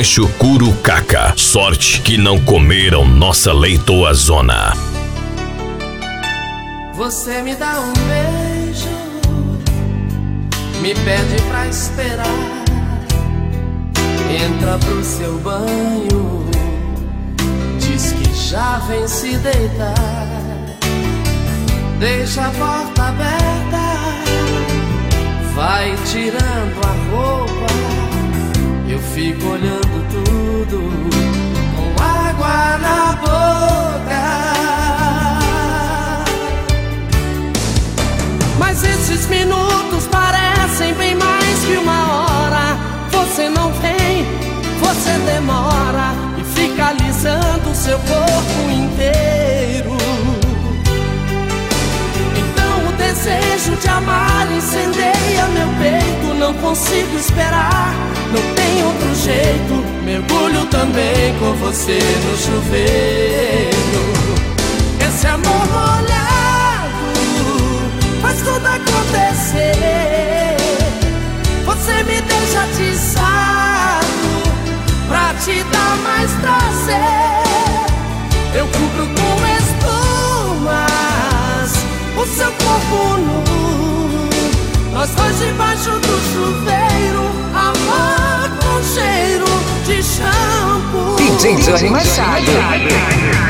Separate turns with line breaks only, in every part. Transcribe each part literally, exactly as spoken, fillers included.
Trecho Curucaca. Sorte que não comeram nossa leitoazona.
Você me dá um beijo, me pede pra esperar, entra pro seu banho, diz que já vem se deitar, deixa a porta aberta, vai tirando a roupa, eu fico olhando tudo com água na boca. Mas esses minutos parecem bem mais que uma hora. Você não vem, você demora e fica alisando o seu corpo inteiro. Então o desejo de amar incendeia meu peito. Não consigo esperar, não tem outro jeito. Mergulho também com você no chuveiro. Esse amor molhado faz tudo acontecer. Você me deixa atiçado pra te dar mais prazer. Eu cubro com espumas o seu corpo nu, nós dois debaixo do chuveiro, amor com cheiro de shampoo.
D J Johnny Machado.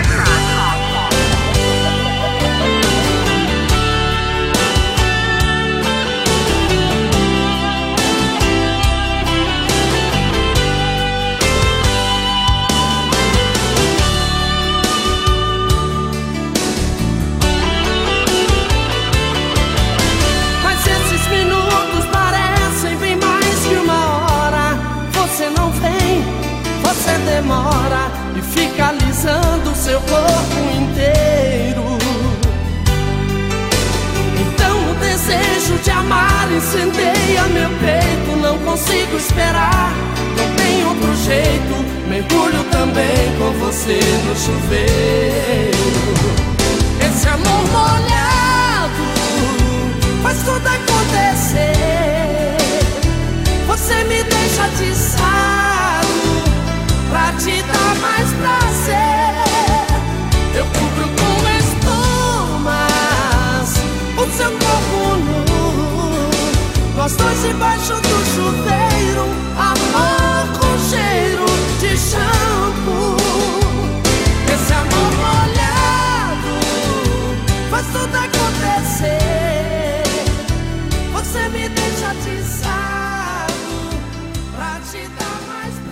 Demora e fica alisando o seu corpo inteiro. Então o desejo de amar incendeia meu peito. Não consigo esperar, não tem outro jeito. Mergulho também com você no chuveiro. Esse amor molhado faz tudo acontecer. Você me deixa atiçado pra te dar mais prazer. Eu cubro com espumas o seu corpo nu, nós dois debaixo do chuveiro, amor com cheiro de shampoo. Esse amor molhado faz tudo acontecer. Você me deixa atiçado pra te dar mais prazer.